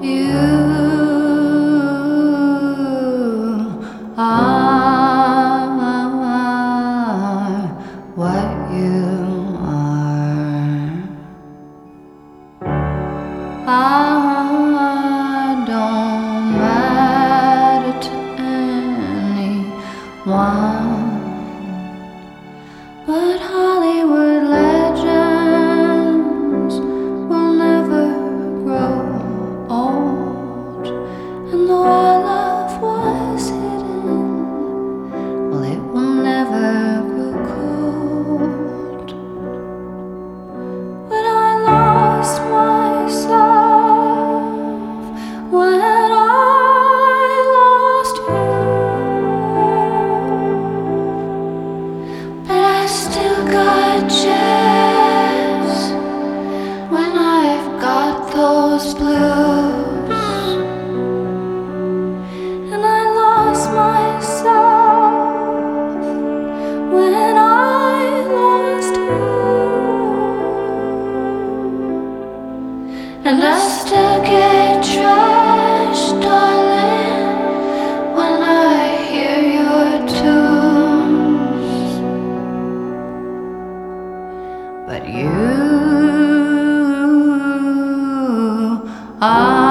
You are what you are. I don't matter to anyone, but Hollywood legends will never grow old. And though our love was hidden, well, it will never grow cold. When I lost myself, when I lost you, but I still got jazz when I've got those blues. And I lost myself when I lost you, and I still get trashed, darling, when I hear your tunes. But you are